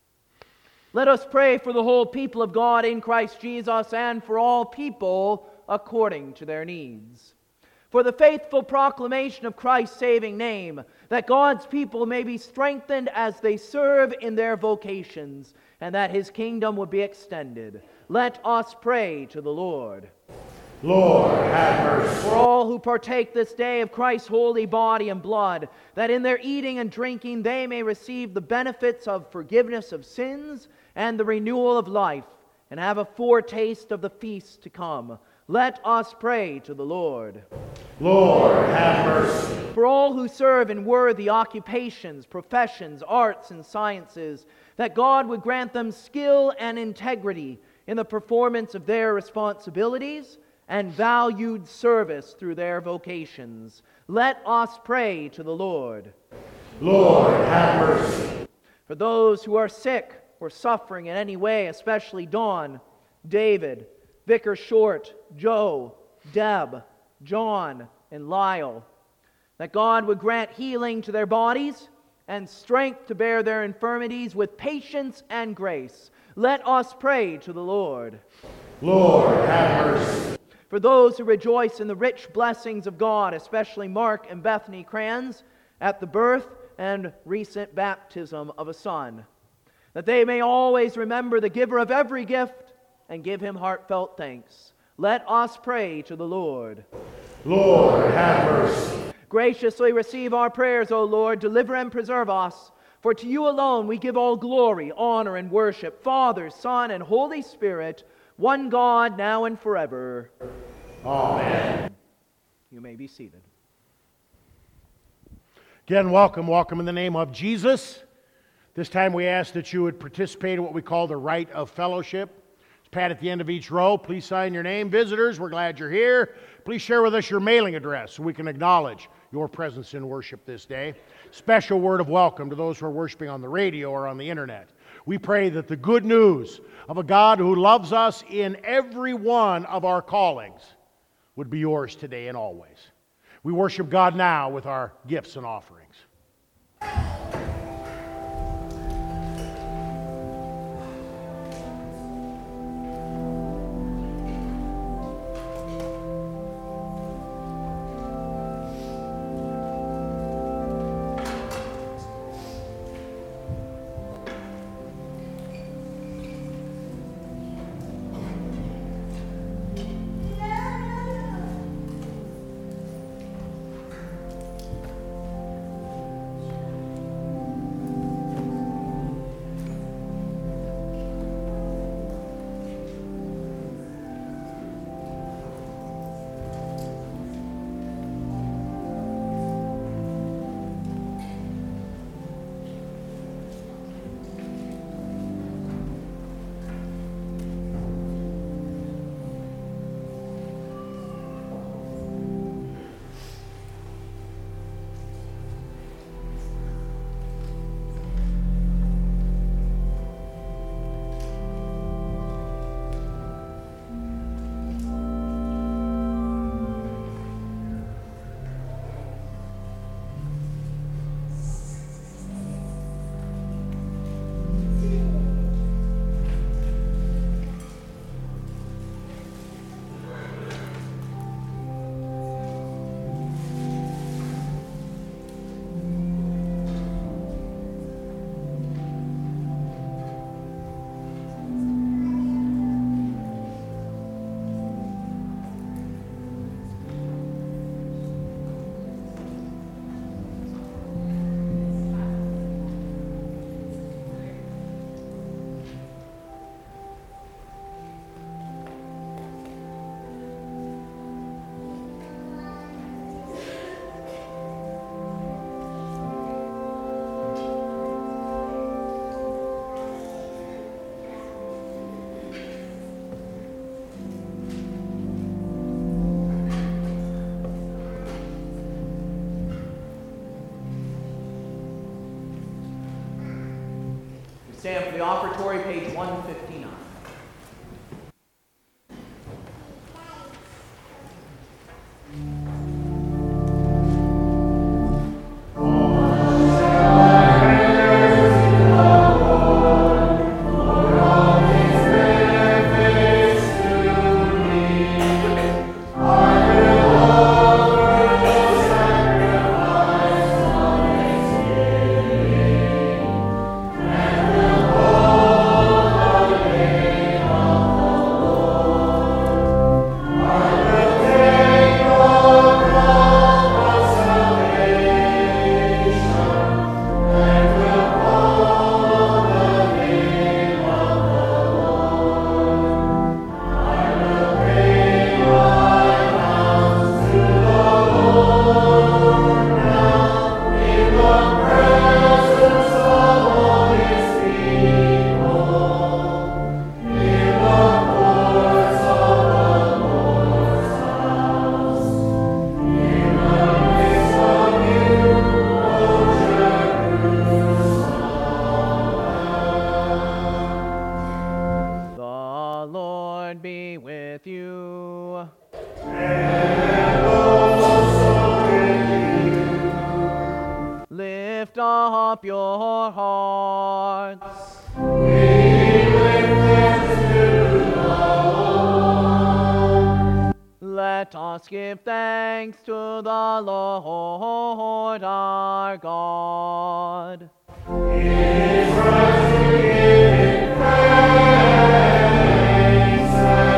S2: Let us pray for the whole people of God in Christ Jesus and for all people according to their needs. For the faithful proclamation of Christ's saving name, that God's people may be strengthened as they serve in their vocations, and that His kingdom would be extended. Let us pray to the Lord.
S1: Lord, have mercy.
S2: For all who partake this day of Christ's holy body and blood, that in their eating and drinking they may receive the benefits of forgiveness of sins and the renewal of life, and have a foretaste of the feast to come. Let us pray to the Lord.
S1: Lord, have mercy.
S2: For all who serve in worthy occupations, professions, arts, and sciences, that God would grant them skill and integrity in the performance of their responsibilities and valued service through their vocations. Let us pray to the Lord.
S1: Lord, have mercy.
S2: For those who are sick or suffering in any way, especially Dawn, David, Vicar Short, Joe, Deb, John, and Lyle, that God would grant healing to their bodies and strength to bear their infirmities with patience and grace. Let us pray to the Lord.
S1: Lord, have mercy.
S2: For those who rejoice in the rich blessings of God, especially Mark and Bethany Kranz, at the birth and recent baptism of a son, that they may always remember the giver of every gift and give Him heartfelt thanks. Let us pray to the Lord.
S1: Lord, have mercy.
S2: Graciously receive our prayers, O Lord. Deliver and preserve us. For to You alone we give all glory, honor, and worship, Father, Son, and Holy Spirit, one God, now and forever.
S1: Amen.
S2: You may be seated.
S1: Again, welcome in the name of Jesus. This time we ask that you would participate in what we call the rite of fellowship. It's Pat at the end of each row. Please sign your name. Visitors, we're glad you're here. Please share with us your mailing address so we can acknowledge your presence in worship this day. Special word of welcome to those who are worshiping on the radio or on the internet. We pray that the good news of a God who loves us in every one of our callings would be yours today and always. We worship God now with our gifts and offerings.
S2: Stand for the offertory, page 159.
S3: Oh
S2: Lord be with you.
S3: And also with you.
S2: Lift up your hearts. Let us give thanks to the Lord our God.
S3: It is right to give Him thanks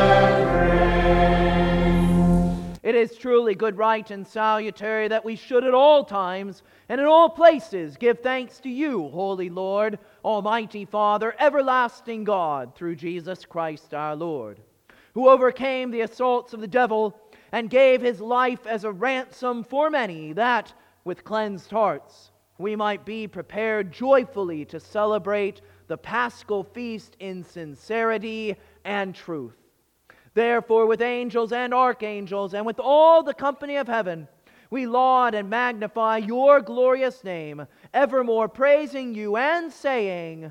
S3: and praise.
S2: It is truly good, right, and salutary that we should at all times and in all places give thanks to you, Holy Lord, Almighty Father, everlasting God, through Jesus Christ our Lord, who overcame the assaults of the devil and gave his life as a ransom for many, that, with cleansed hearts, we might be prepared joyfully to celebrate the Paschal feast in sincerity and truth. Therefore, with angels and archangels, and with all the company of heaven, we laud and magnify your glorious name, evermore praising you and saying,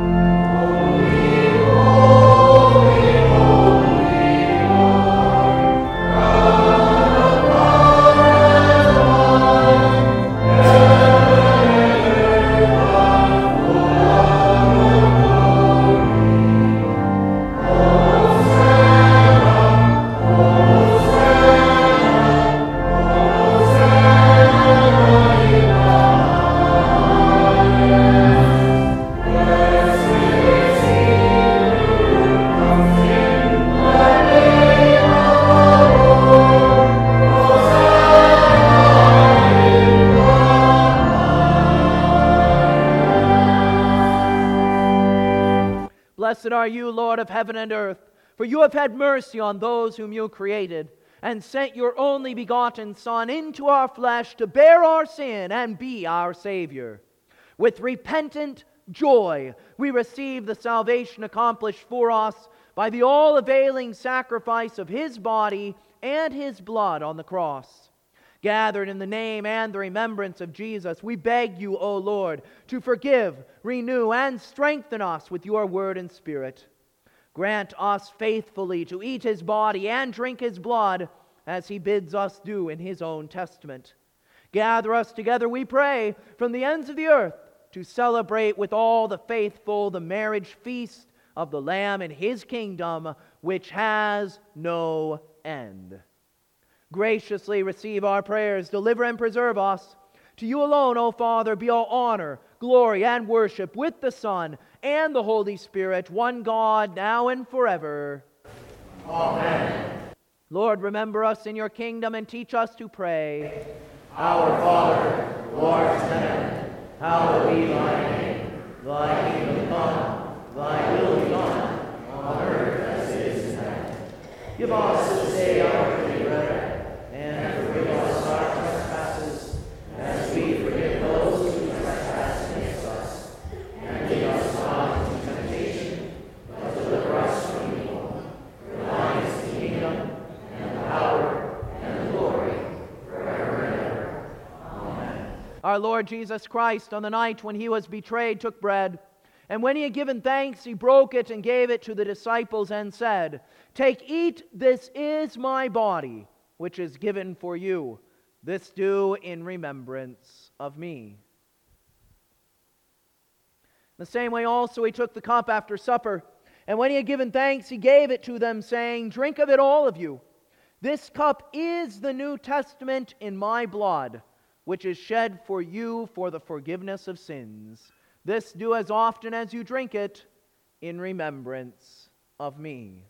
S2: Blessed are you, Lord of heaven and earth, for you have had mercy on those whom you created, and sent your only begotten Son into our flesh to bear our sin and be our Savior. With repentant joy, we receive the salvation accomplished for us by the all-availing sacrifice of His body and His blood on the cross. Gathered in the name and the remembrance of Jesus, we beg you, O Lord, to forgive, renew, and strengthen us with your word and spirit. Grant us faithfully to eat His body and drink His blood, as He bids us do in His own testament. Gather us together, we pray, from the ends of the earth, to celebrate with all the faithful the marriage feast of the Lamb in His kingdom, which has no end. Graciously receive our prayers, deliver and preserve us. To you alone, O Father, be all honor, glory, and worship with the Son and the Holy Spirit, one God, now and forever.
S3: Amen.
S2: Lord, remember us in your kingdom and teach us to pray.
S3: Our Father, who art in heaven, hallowed be thy name. Thy kingdom come, thy will be done, on earth as it is in heaven. Give us this day our daily bread, and forgive us our trespasses, as we forgive those who trespass against us. And lead us not into temptation, but deliver us from evil. For thine is the kingdom, and the power, and the glory, forever and ever. Amen.
S2: Our Lord Jesus Christ, on the night when He was betrayed, took bread, and when He had given thanks, He broke it and gave it to the disciples and said, "Take, eat, this is my body, which is given for you. This do in remembrance of me." The same way also He took the cup after supper, and when He had given thanks, He gave it to them, saying, "Drink of it, all of you. This cup is the New Testament in my blood, which is shed for you for the forgiveness of sins. This do as often as you drink it in remembrance of me."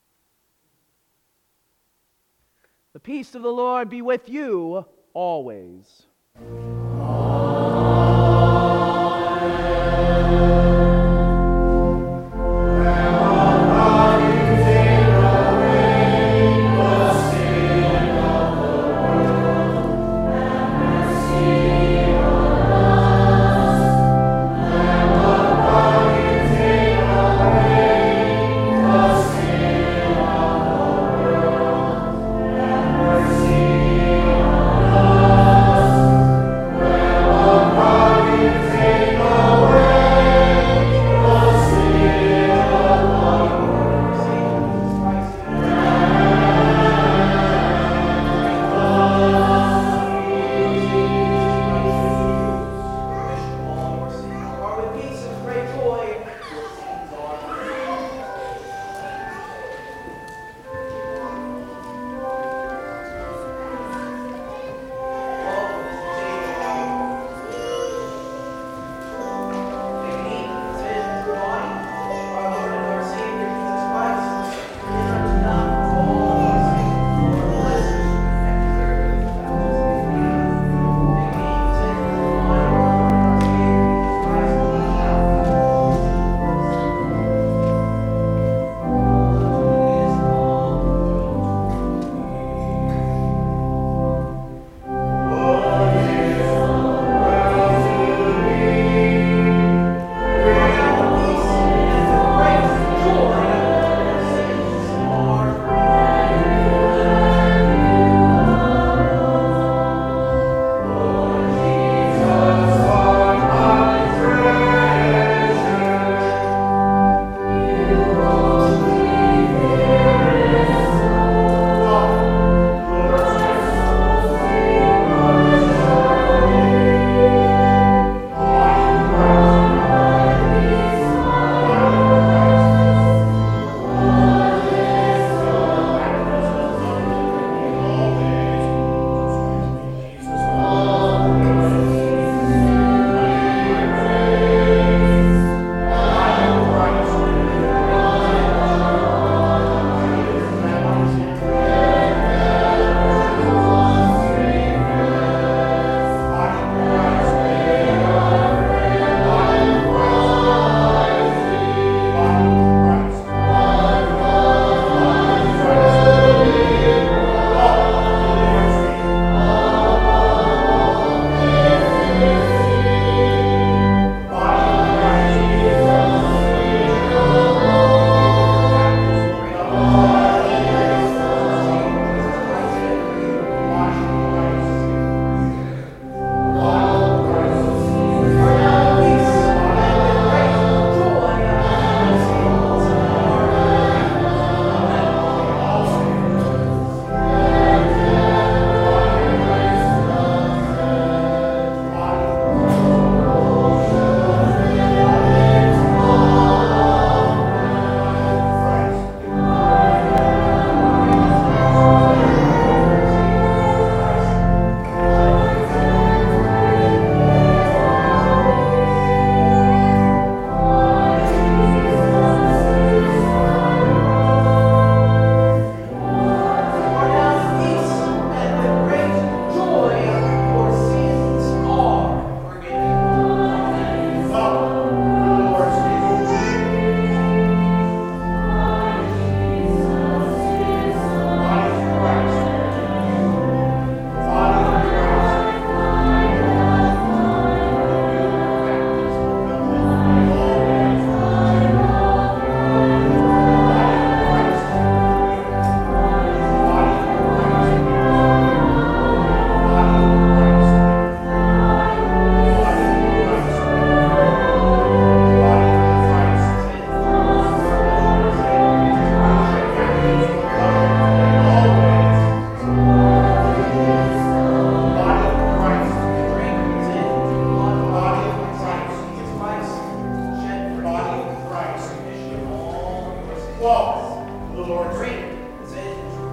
S2: The peace of the Lord be with you always.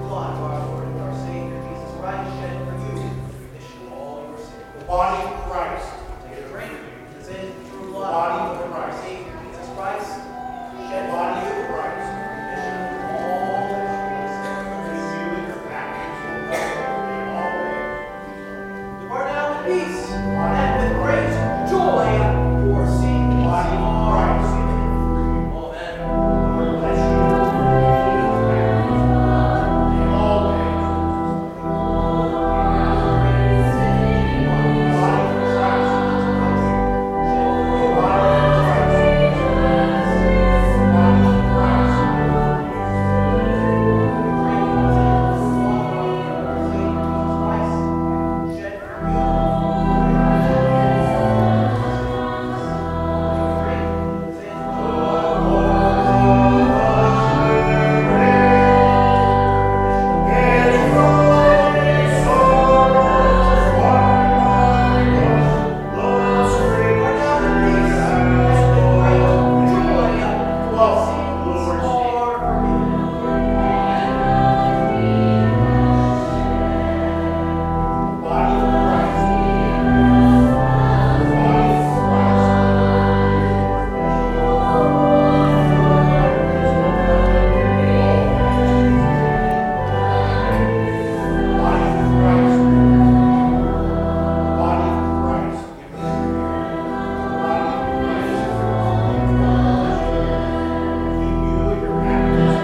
S2: blood of our Lord and our Savior, Jesus Christ, shed for you for the remission of all your sins.
S1: The body of Christ.
S2: Take a drink. This is the true blood
S1: Body
S2: of
S1: of
S2: our Lord and our
S1: Christ.
S2: Savior, Jesus Christ, shed for
S1: Body
S2: you
S1: of Christ.
S2: for the remission of all your sins.
S1: You and your baptism will cover in all ways.
S2: Depart now in peace, and with great joy, for seeing the
S1: Body of Christ.
S2: Amen.
S1: Lord bless you. In all ways. Body of Christ. Body of Christ. Body of Christ. Body of Christ. Body of Christ. Body of Christ. Body of Christ. Body of Christ. Keep you and your baptism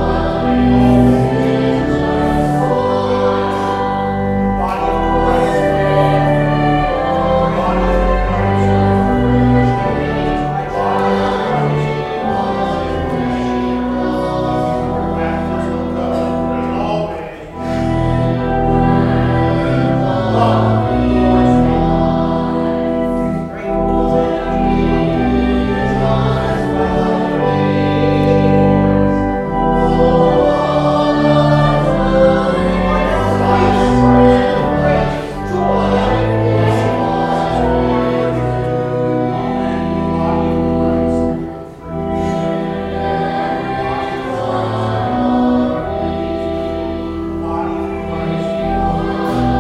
S1: Body of Christ. Body of Christ. Baptism covenant in all ways. Love towards me. Body of Christ. Body of Christ.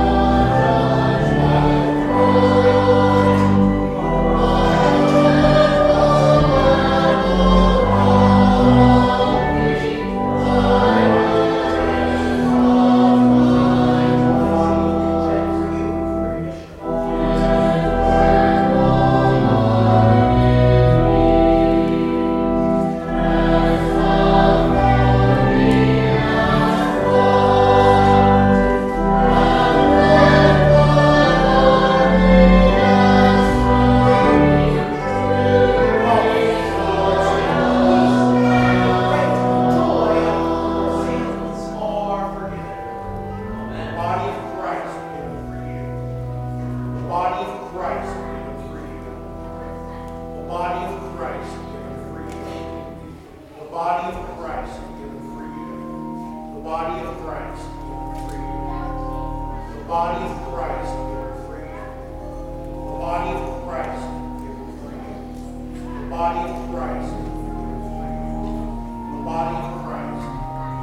S1: Body of Christ given for you. The body of Christ given for you. The body of Christ given for you. The body of Christ given for you. The body of Christ given for you. The body of Christ given for you. The body of Christ given for you. The body of Christ given for you. The body of Christ given for you.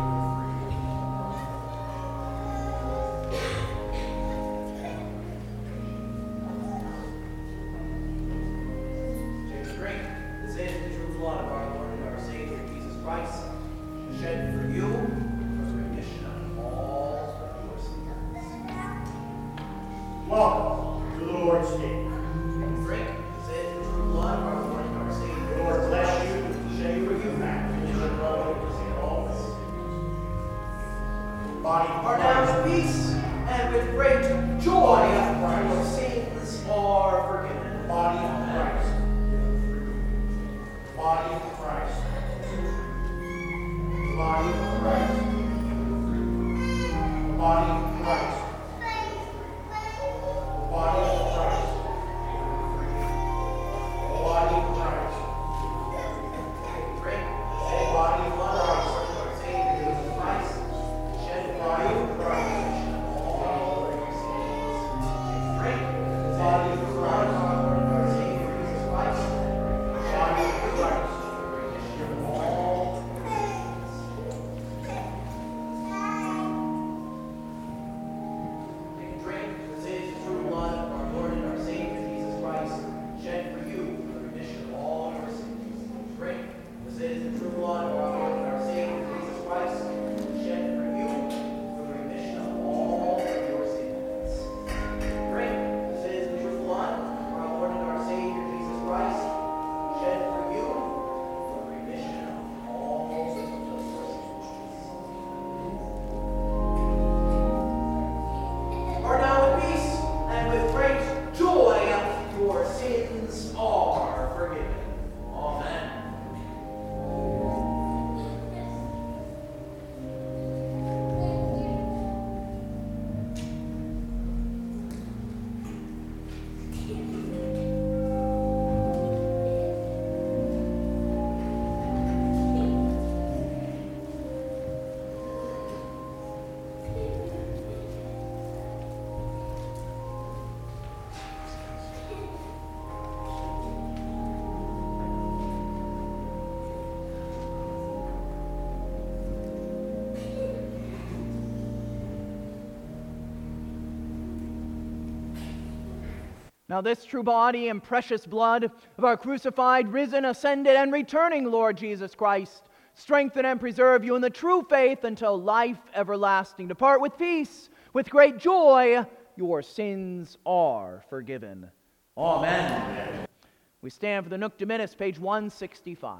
S2: Take a drink. This is the true blood of our Lord and our Savior, Jesus Christ, shed for you for the remission of all your sins.
S1: Welcome to the Lord's table.
S2: Take a drink. This is the true blood of our Lord and our Savior.
S1: The Lord bless you and shed for you back to your brother in all things. Body of
S2: Are now
S1: Christ.
S2: in peace and with great joy, your sins are forgiven.
S1: Body of Christ. Body of Christ. The body of Christ. The body of Christ. The body of Christ. The body of Christ.
S2: Take a drink.
S1: The body of
S2: Blood of
S1: Christ.
S2: our Lord and Savior, Jesus Christ, shed
S1: The
S2: for
S1: body
S2: you
S1: of
S2: for the
S1: Christ.
S2: remission of all your sins. Take a drink.
S1: The body of
S2: Blood of
S1: Christ.
S2: our Lord and our Savior, Jesus Christ,
S1: Body of Christ.
S2: remission of all your sins. Now this true body and precious blood of our crucified, risen, ascended, and returning Lord Jesus Christ, strengthen and preserve you in the true faith until life everlasting. Depart with peace, with great joy. Your sins are forgiven.
S3: Amen.
S2: We stand for the Nunc Dimittis, page 165.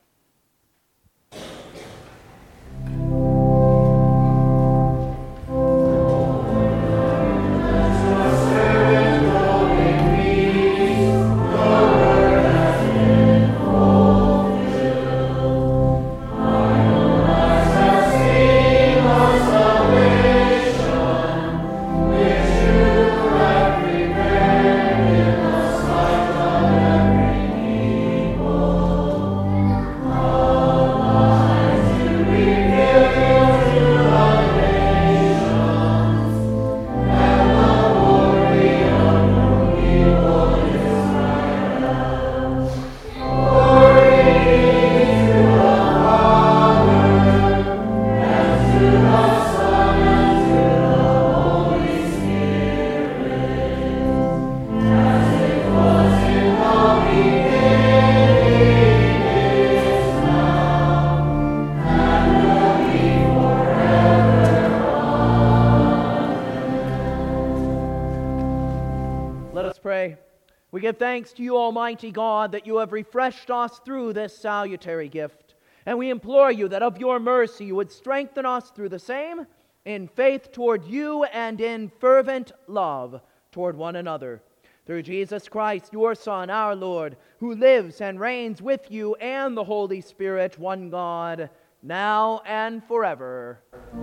S2: We give thanks to you, Almighty God, that you have refreshed us through this salutary gift. And we implore you that of your mercy you would strengthen us through the same in faith toward you and in fervent love toward one another. Through Jesus Christ, your Son, our Lord, who lives and reigns with you and the Holy Spirit, one God, now and forever.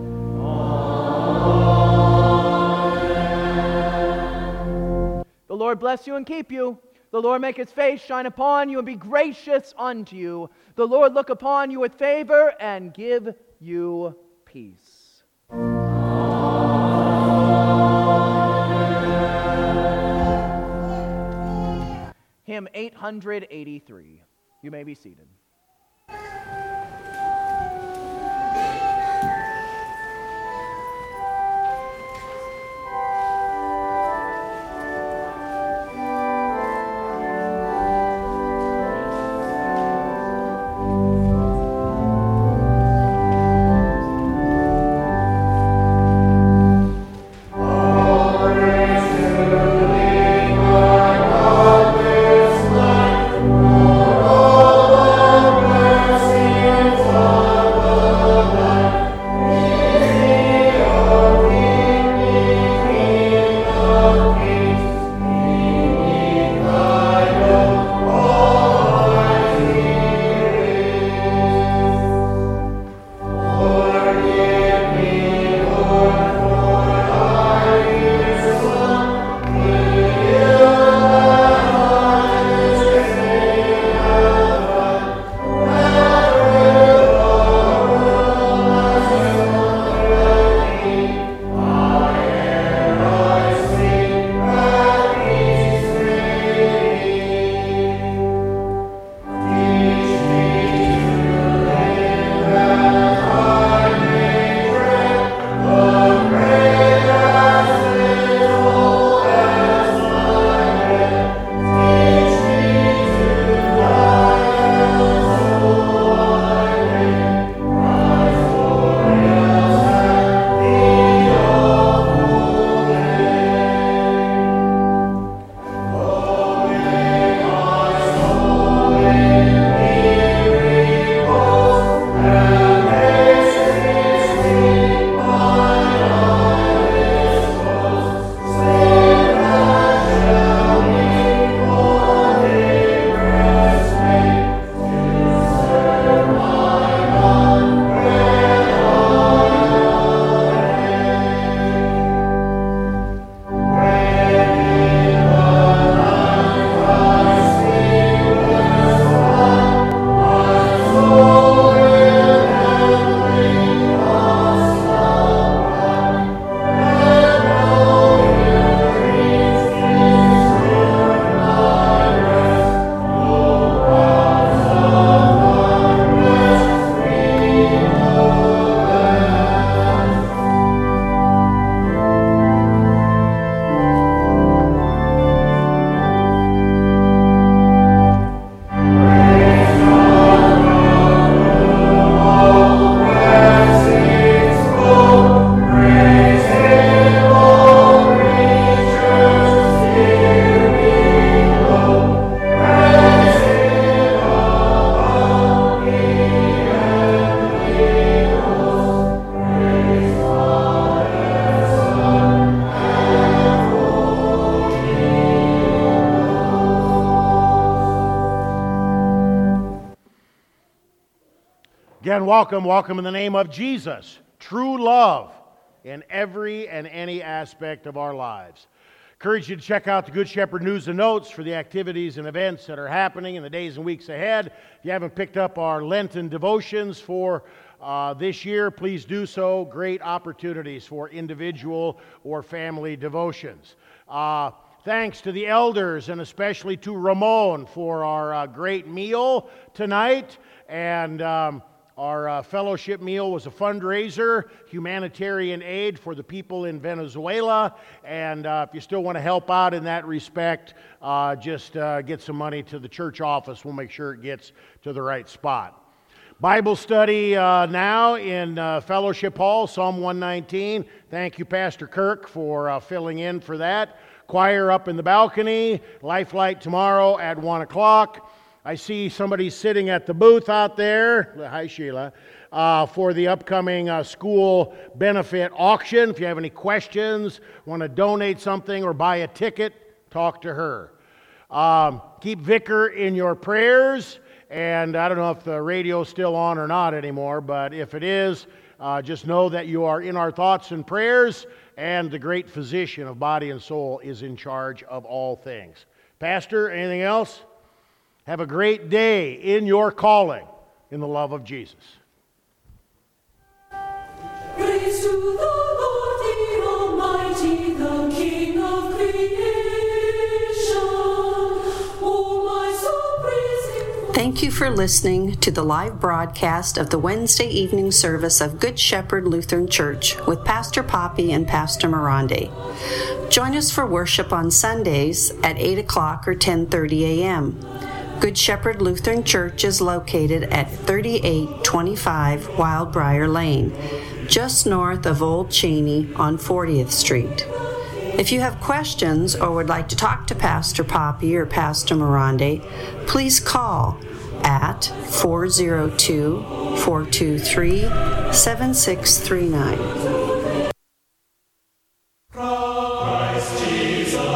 S2: The Lord bless you and keep you. The Lord make his face shine upon you and be gracious unto you. The Lord look upon you with favor and give you peace. Hymn 883. You may be seated.
S3: Oh
S1: again, welcome in the name of Jesus. True love in every and any aspect of our lives. Encourage you to check out the Good Shepherd News and Notes for the activities and events that are happening in the days and weeks ahead. If you haven't picked up our Lenten devotions for this year, please do so. Great opportunities for individual or family devotions. Thanks to the elders and especially to Ramon for our great meal tonight. And our fellowship meal was a fundraiser, humanitarian aid for the people in Venezuela. And if you still want to help out in that respect, just get some money to the church office. We'll make sure it gets to the right spot. Bible study now in Fellowship Hall, Psalm 119. Thank you, Pastor Kirk, for filling in for that. Choir up in the balcony. Life Light tomorrow at 1 o'clock. I see somebody sitting at the booth out there. Hi, Sheila. For the upcoming school benefit auction. If you have any questions, want to donate something or buy a ticket, talk to her. Keep Vicar in your prayers. And I don't know if the radio's still on or not anymore, but if it is, just know that you are in our thoughts and prayers, and the great physician of body and soul is in charge of all things. Pastor, anything else? Have a great day in your calling in the love of Jesus.
S4: Praise to the Lord, the Almighty, the King of creation. Oh, my soul, praise Him.
S5: Thank you for listening to the live broadcast of the Wednesday evening service of Good Shepherd Lutheran Church with Pastor Poppy and Pastor Mirande. Join us for worship on Sundays at 8 o'clock or 10:30 a.m. Good Shepherd Lutheran Church is located at 3825 Wildbriar Lane, just north of Old Cheney on 40th Street. If you have questions or would like to talk to Pastor Poppy or Pastor Mirande, please call at 402-423-7639.